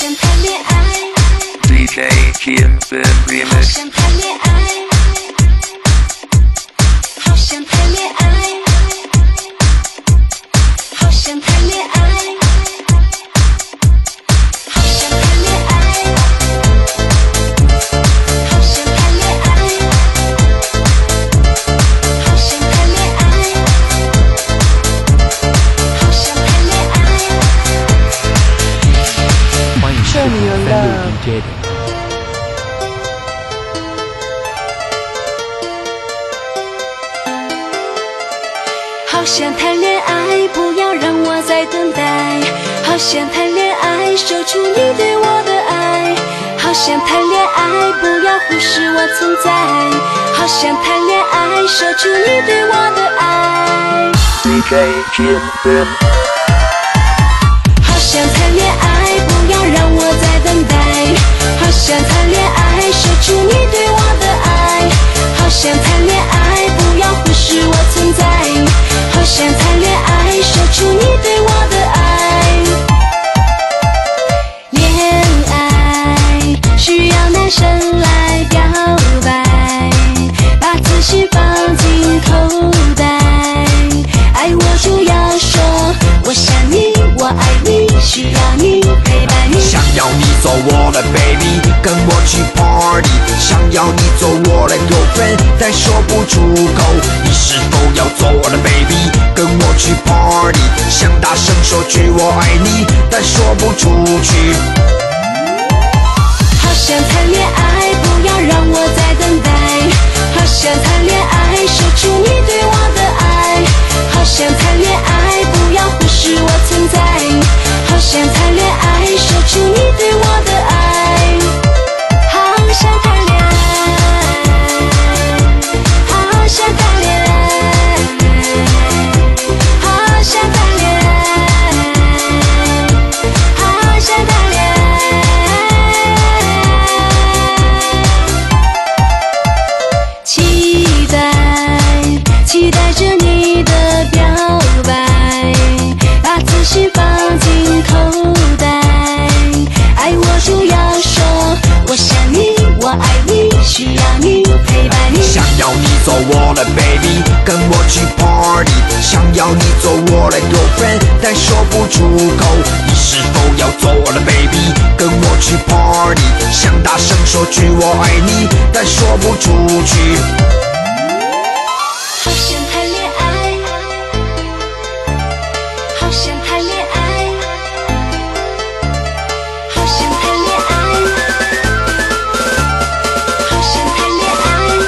想谈恋爱 DJ Kingston 好 Remix 想谈恋爱好想谈恋爱好想谈恋爱好想谈恋爱好想谈恋爱好想谈恋爱好想谈恋爱欢迎收听36 DJ 的。 好想谈恋爱，不要让我再等待。好想谈恋爱，守住你对我的爱。好想谈恋爱，不要忽视我存在。好想谈恋爱，守住你对我的爱。 DJ Kingston 好想谈恋爱，不要让我再等待。好想谈恋爱，守住你对我的爱。好想谈恋爱，不要忽视我存在。好想谈恋爱，守住你对我的爱。恋爱需要男生来表白，把自信放进口袋。爱我就要说，我想你，我爱你，需要你陪伴你。 想要你做我的 baby， 跟我去 party。想要你做我的 girlfriend， 但说不出口。你是否要做我的 baby， 跟我去 party。想大声说句我爱你，但说不出去。 好想谈恋爱，不要让我再等待。好想谈恋爱，守住你对我的爱。好想谈恋爱，不要忽视我存在。好想谈恋爱，守住你对我的爱。好想谈恋爱，好想谈恋爱，好想谈恋爱，好想谈恋爱。期待着你的表白，把自信放进口袋。爱我就要说，我想你，我爱你，需要你陪伴你。 想要你做我的 baby， 跟我去 party。想要你做我的 girlfriend， 但说不出口。你是否要做我的 baby， 跟我去 party。想大声说句我爱你，但说不出去。 好想谈恋爱，好想谈恋爱，好想谈恋爱，好想谈恋爱，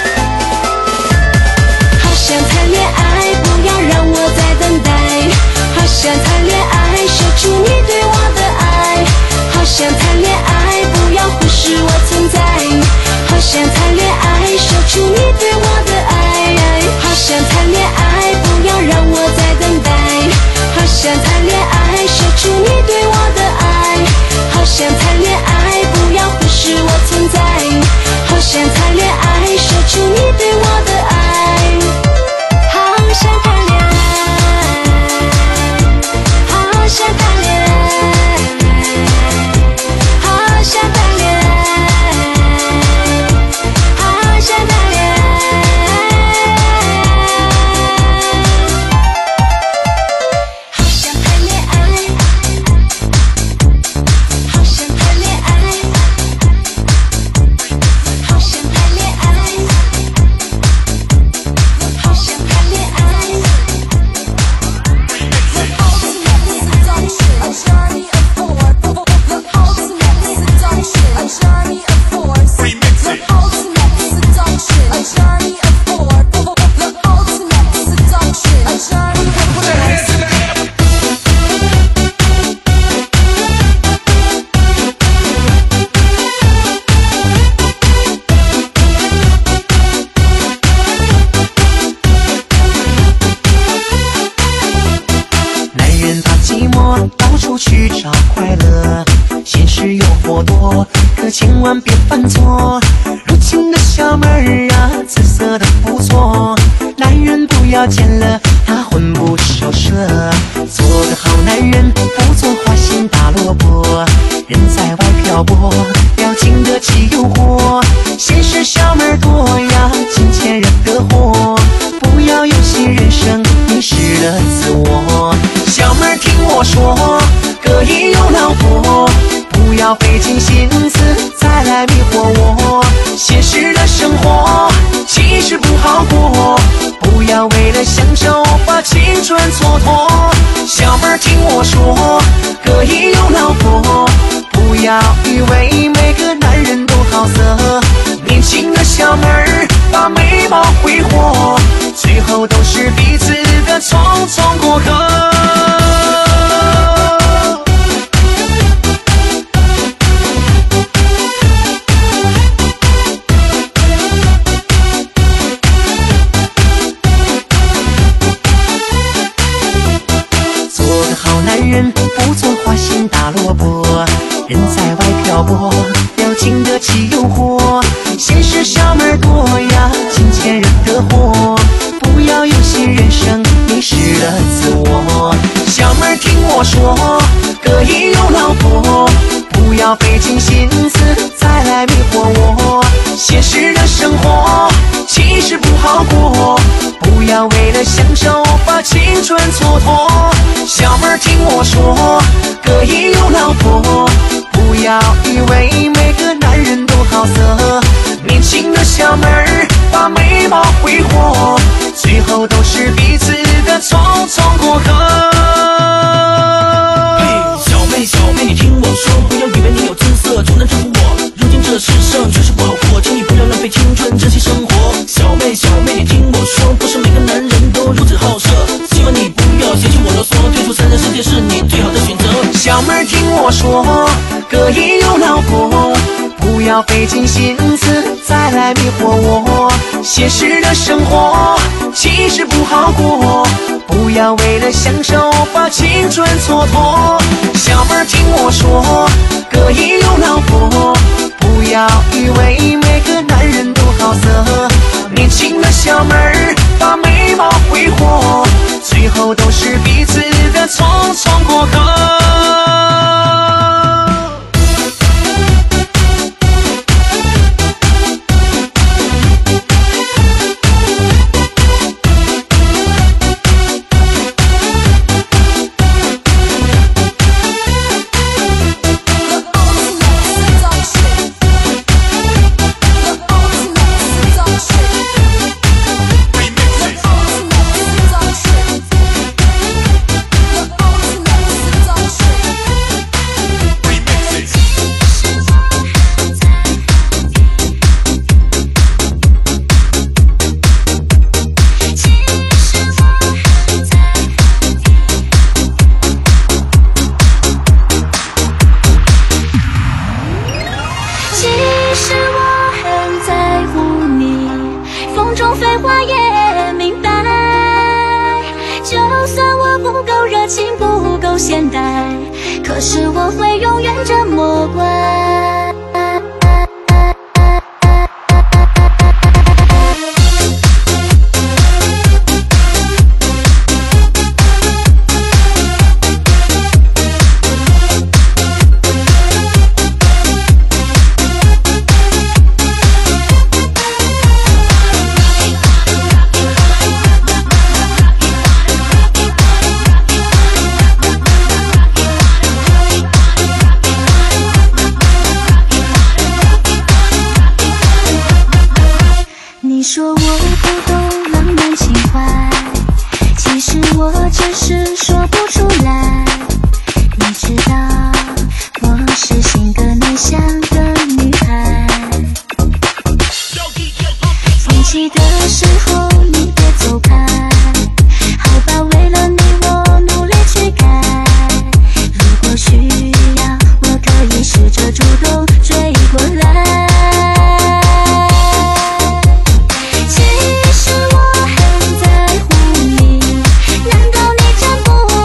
好想谈恋爱，不要让我再等待。好想谈恋爱，守住你对我的爱。好想谈恋爱，不要忽视我存在。好想谈恋爱，守住你对我的爱。好想谈恋爱，不要让我再等待。好想谈恋爱，守住你对我的爱。好想谈恋爱，不要忽视我存在。好想谈恋爱，守住你对我的爱。好想谈恋爱，好想谈恋爱，好想谈恋爱，好想谈恋爱。 千万别犯错。如今的小妹儿啊，姿色都不错，男人不要见了他魂不守舍，做个好男人，不做花心大萝卜，人在外漂泊，要经得起诱惑。现实小门多呀，金钱人的祸，不要有心人生迷失了自我。小妹听我说，可以有老婆，不要费尽心思再来迷惑我。现实的生活其实不好过，不要为了享受把青春蹉跎。小妹听我说，可以有老婆，不要以为每个男人都好色。年轻的小妹儿把美貌挥霍，最后都是彼此的匆匆过客。不做花心大萝卜，人在外漂泊，要经得起诱惑。现实小妹多呀，金钱人的祸，不要有心人生迷失了自我。小妹听我说，可以有老婆，不要费尽心思再来迷惑我。现实的生活其实不好过，不要为了享受把青春蹉跎。小妹听我说，可以有老婆，不要以为每个男人都好色。年轻的小妹儿把美貌挥霍，最后都是彼此的匆匆过客。 小妹小妹，你听我说，不要以为你有姿色就能征服我。如今这世上确实不好过，请你不要浪费青春，珍惜生活。小妹小妹，你听我说，不是每个男人都如此好色，希望你不要嫌弃我啰嗦，退出三人世界是你最好的选择。 小妹听我说，可以有老婆，不要费尽心思再来迷惑我。现实的生活其实不好过，不要为了享受把青春蹉跎。小妹听我说，可以有老婆，不要以为每个男人都好色。年轻的小妹儿把美貌挥霍，最后都是彼此的匆匆过客。 现代，可是我会永远这么乖。你说我不懂浪漫情怀，其实我只是说不出来。你知道我是性格内向的女孩，生气的时候你别走开，好吧，为了你我努力去改。如果需要我可以试着主动追过来。其实我很在乎你，难道你真不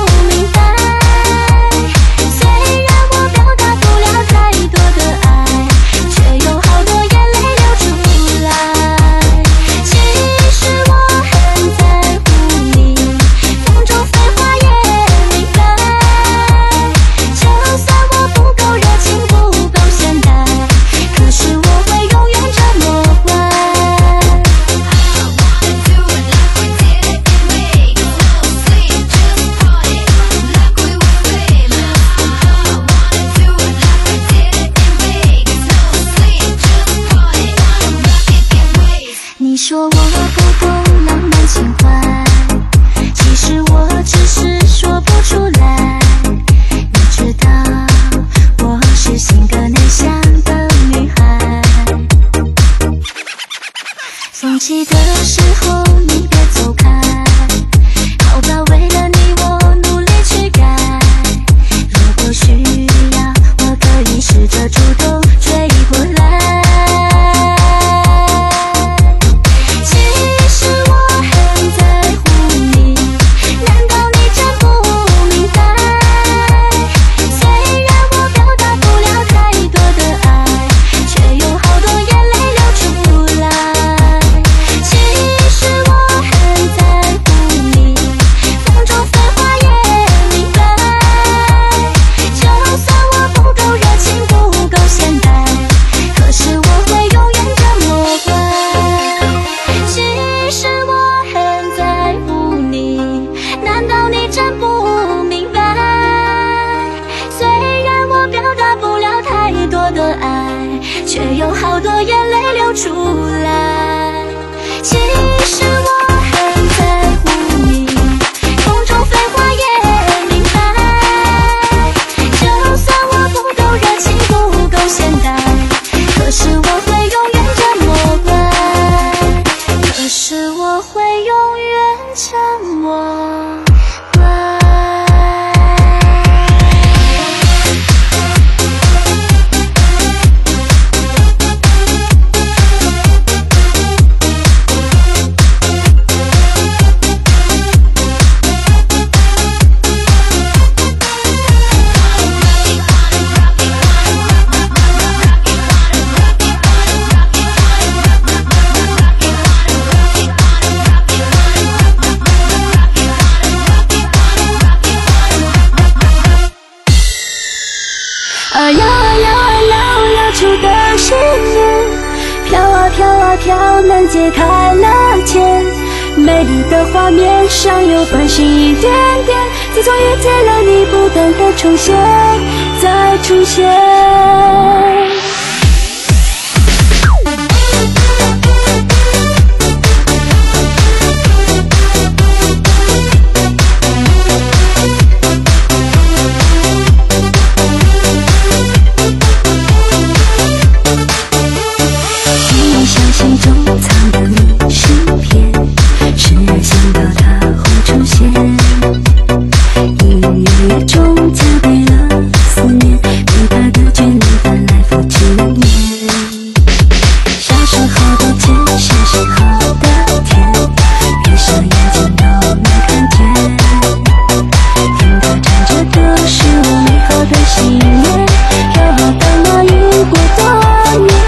起的时候你别走开，好吧，为了你我努力去改。如果需要，我可以试着主动追过来。其实我很在乎你，难道你真不明白？虽然我表达不了太多的爱，却有好多眼泪流出来。其实我很在乎你，风中飞花也明白。就算我不够热情，不够现代，可是我会永远这么乖。其实我很在乎你，难道你真不明白？虽然我表达不了太多的爱，却有好多眼泪流出来。其实我很在乎你，风中飞花也明白。就算我不够热情，不够现代，可是我会永远这么乖。可是我会永远这么乖。摇出的信念，飘啊飘啊飘，难解开了结。美丽的画面上有繁星一点点，自从遇见了你，不断的重现，再出现。心中藏的明信片，时而想到它会出现，隐约约中加倍了思念，对它的眷恋翻来覆去念。小时候的甜，小时候的甜，闭上眼睛都能看见。听它唱着歌，是我美好的信念，飘啊荡啊，雨过多年。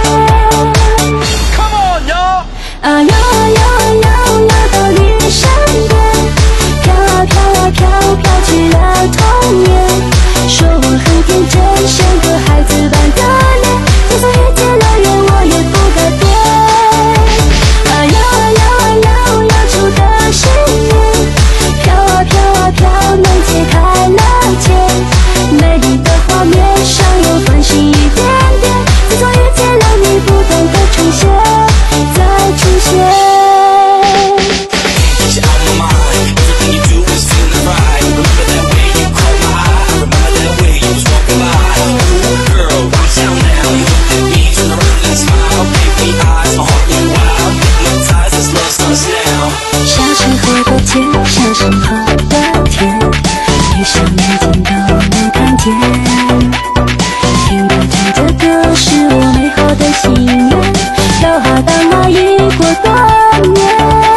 啊摇啊摇啊摇，摇到你身边，飘啊飘啊飘，飘去了童年。说我很天真，像个孩子般的脸，就算遇见了缘，我也不改变。啊摇啊摇啊摇，摇出的信念，飘啊飘啊飘，难解开了结。美丽的画面上有繁星一点点，自从遇见了你，不断的重现，再出现。小时候的甜，小时候的甜，闭上眼睛都能看见。听它唱着歌，是我美好的心愿，飘啊荡啊，已过多年。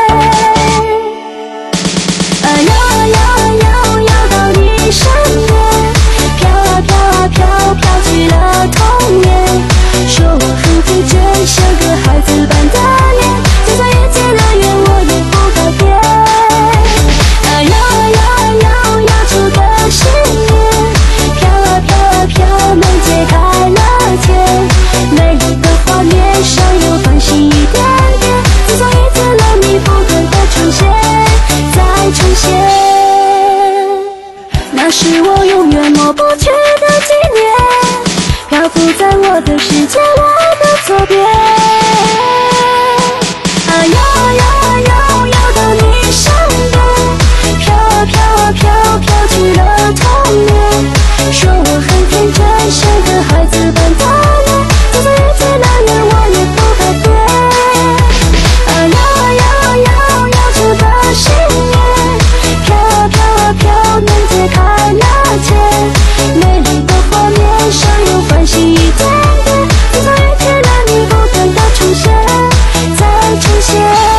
啊摇啊摇啊摇，摇到你身边，飘啊飘啊飘，飘去了童年。说我很天真，像个孩子般的脸，就算遇见了缘，我也不改变。啊摇啊摇啊摇，摇出的信念，飘啊飘啊飘，难解开了结。美丽的画面上有繁星一点点，自从遇见了你，不断的重现，再出现。那是我永远抹不去的纪念，漂浮在我的世界，我的左边。啊摇啊摇啊摇，摇到你身边，飘啊飘啊飘，飘去了童年。说我很天真，像个孩子般的脸，就算遇见了缘，我也不改变。啊摇起一点点，总有一天让你不断的重现，再重现。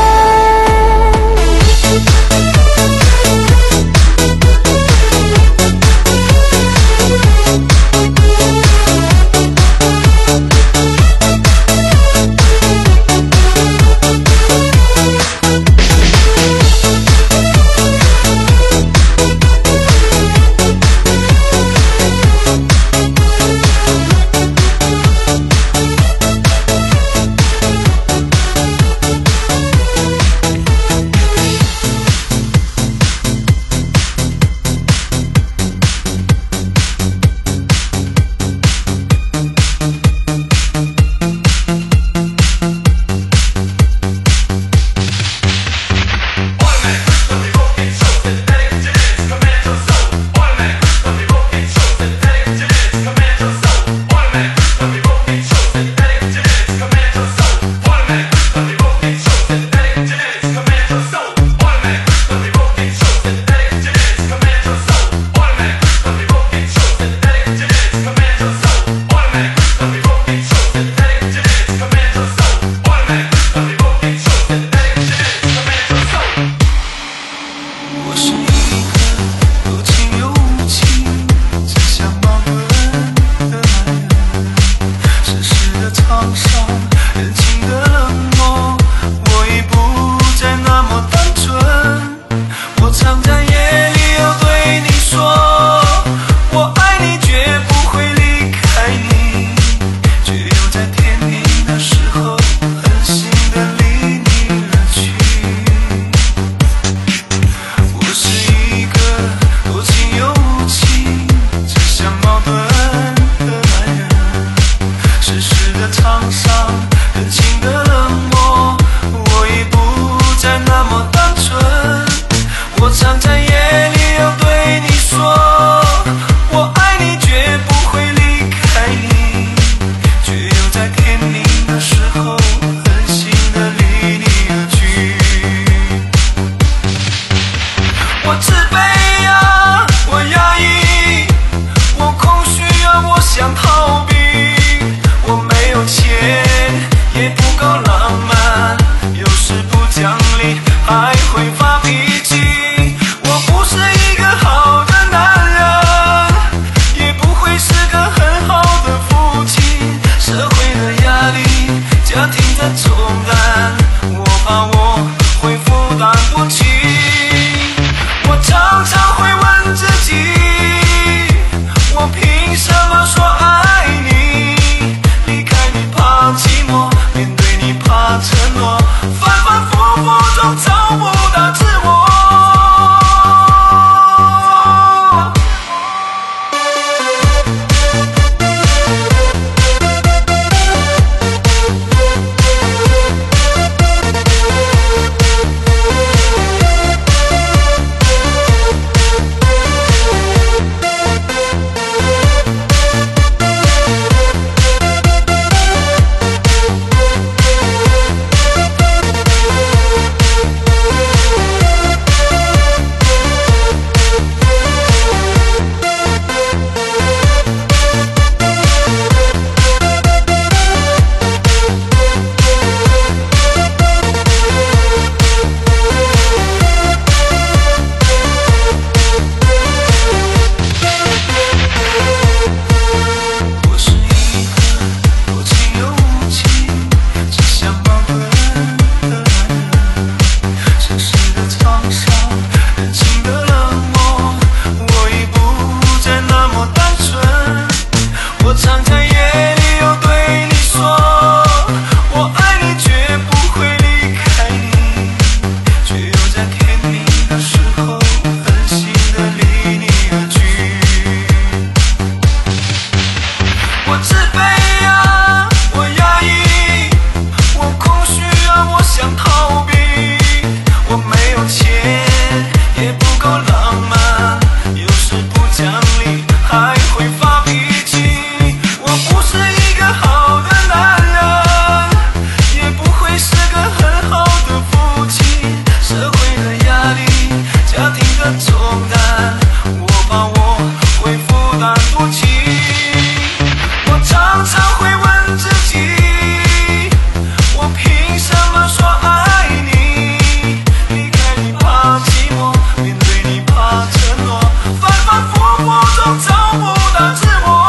我怕我会负担不起，我常常常会问自己，我凭什么说爱你？离开你怕寂寞，面对你怕承诺，反反复复中找不到自我。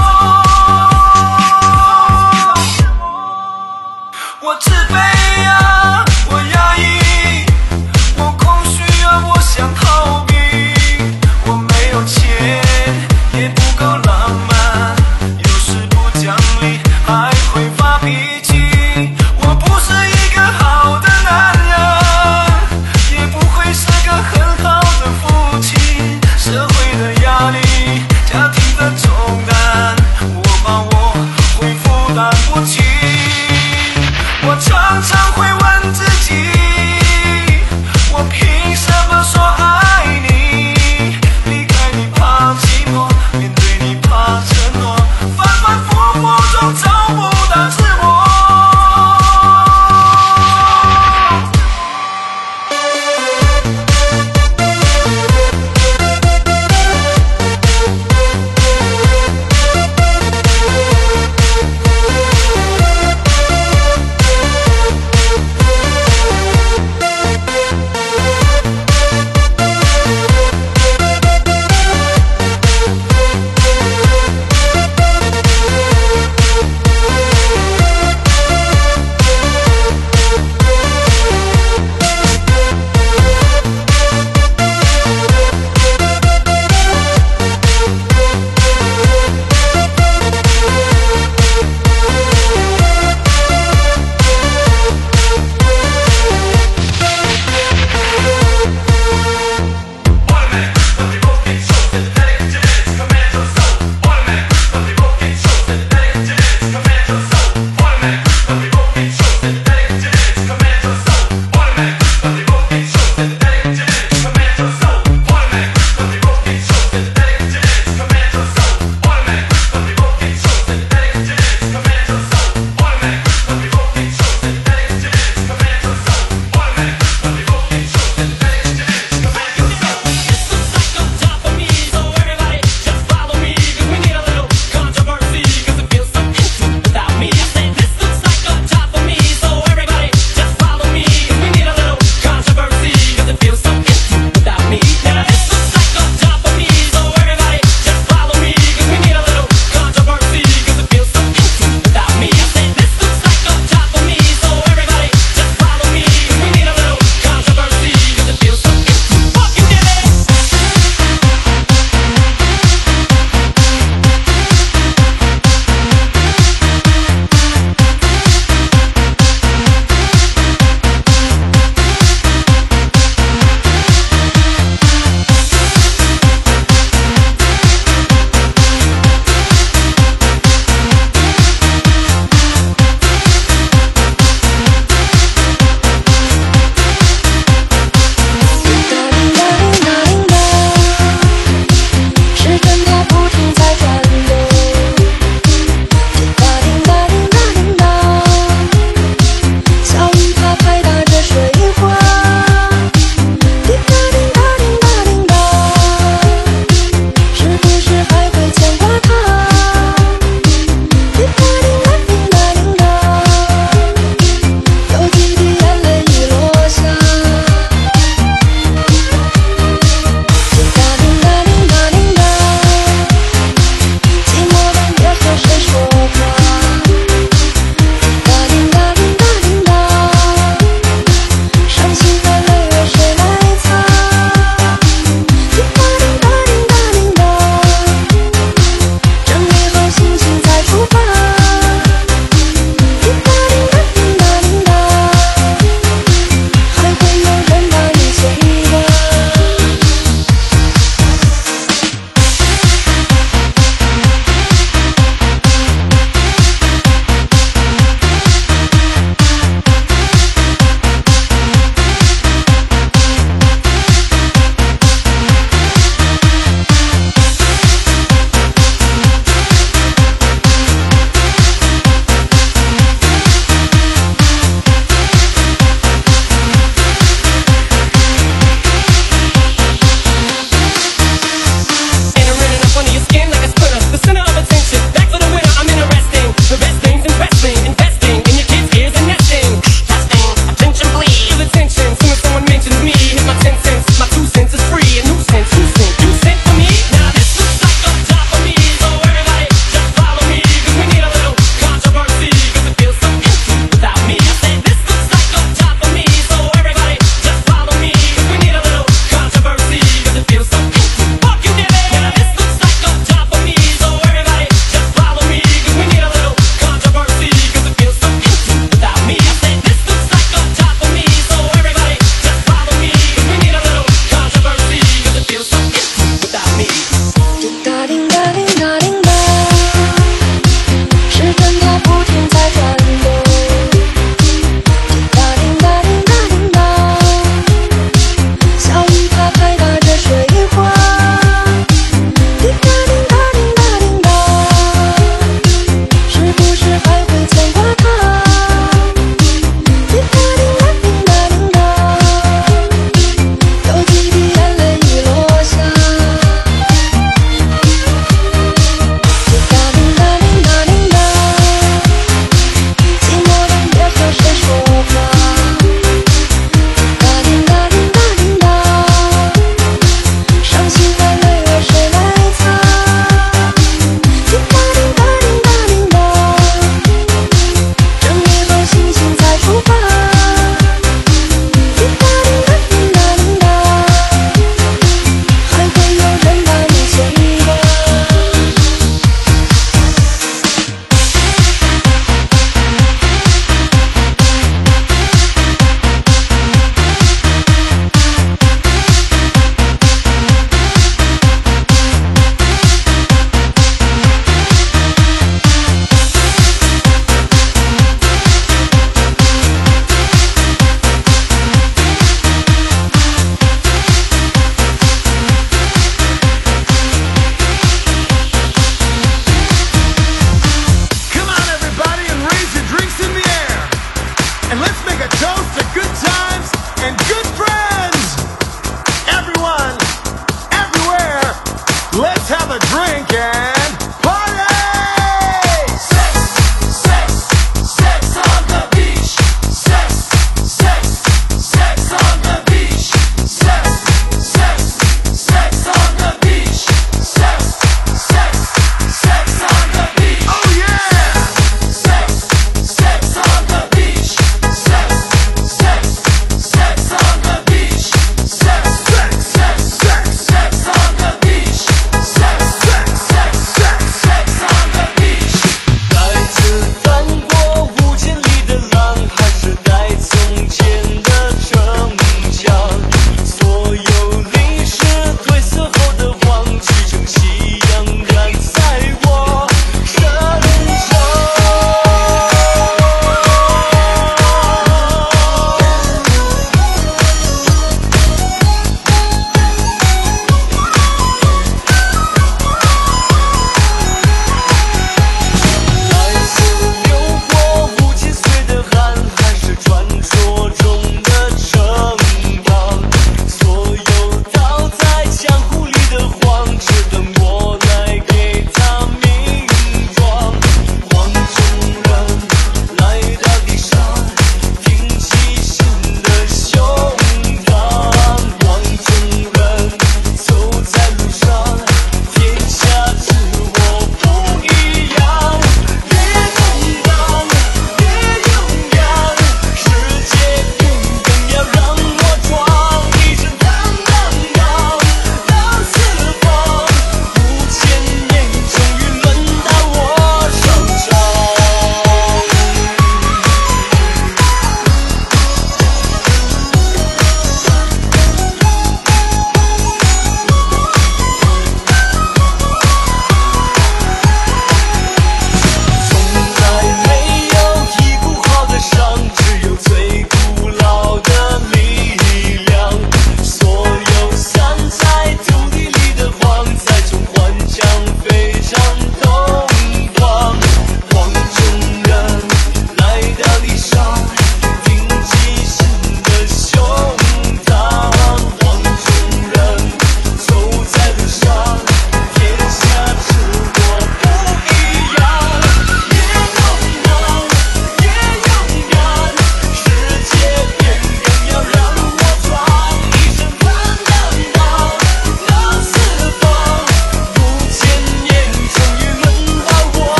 我自卑啊，我压抑，我空虚啊，我想逃避。我没有钱，也不够浪漫，有时不讲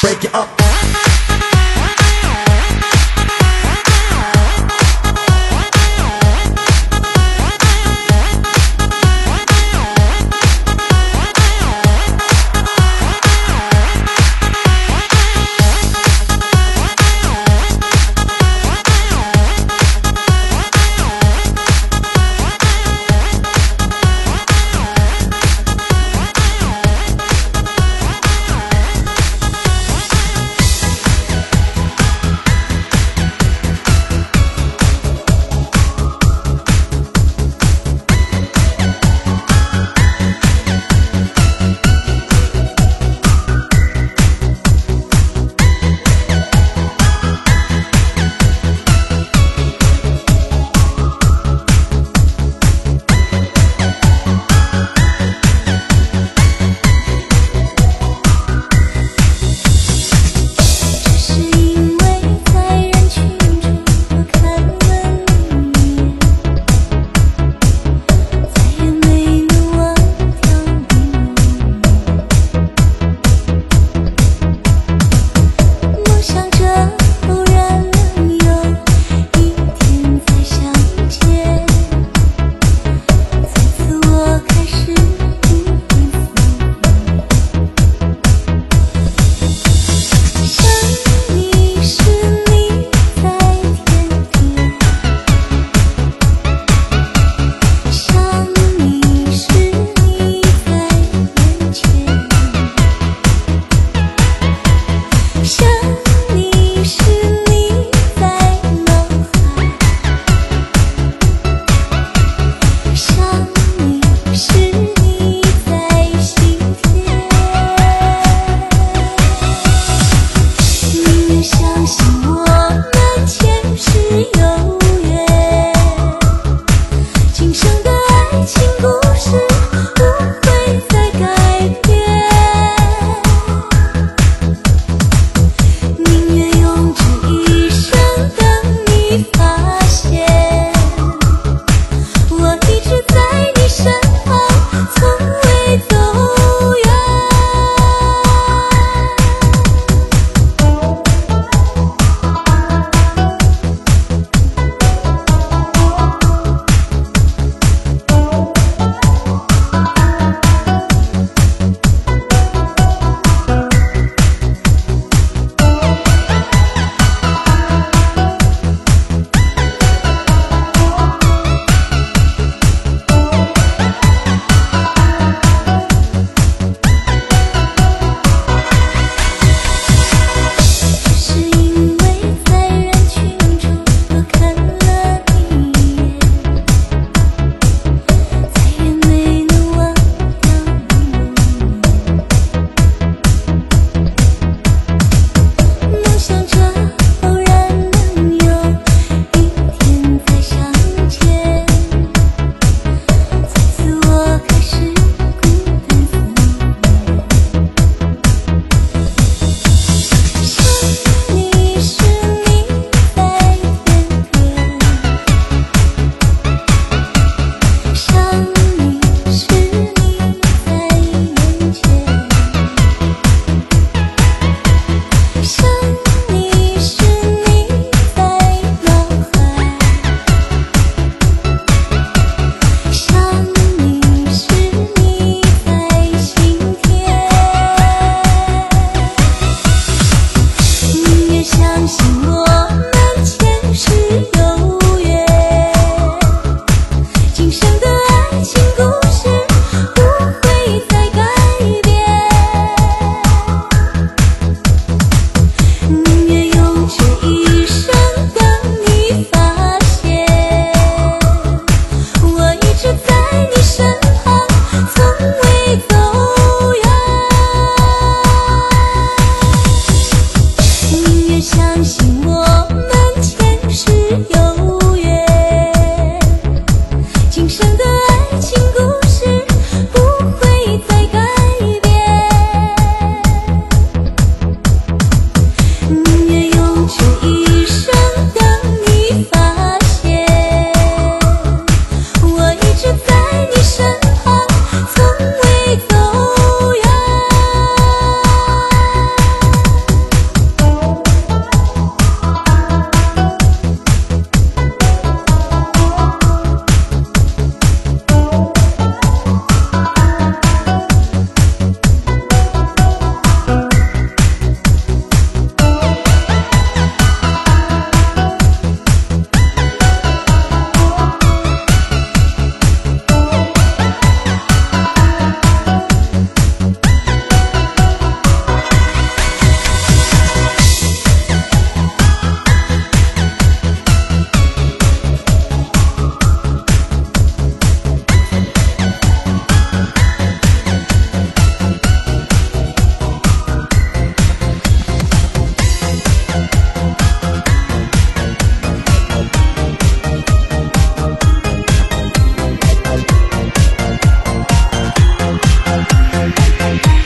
make it up.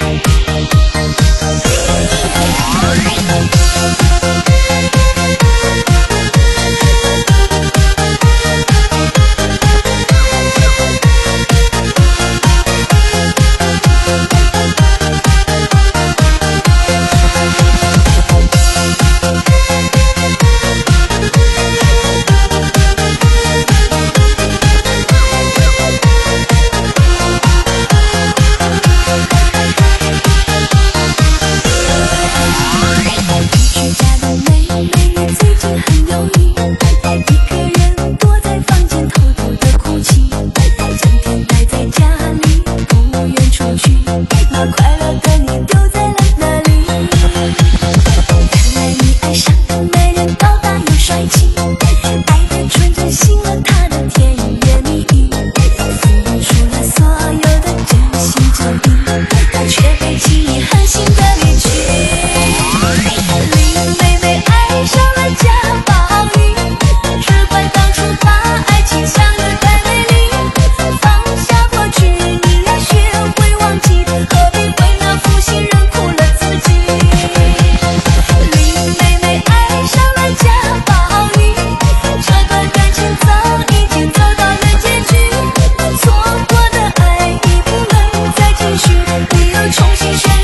重新选。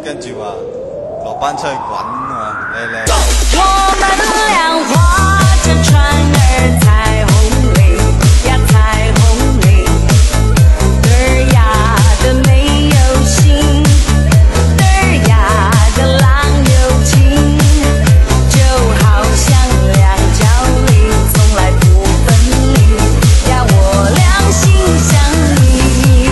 跟住話落班出去滾啊！你我們倆划着船兒彩虹里呀，彩虹里，嘚呀的沒有心，嘚呀的浪有情，就好像兩角里從來不分離呀，我倆心相依。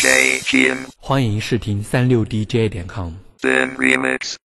DJ Kim 欢迎试听36DJ.com。 Then Remix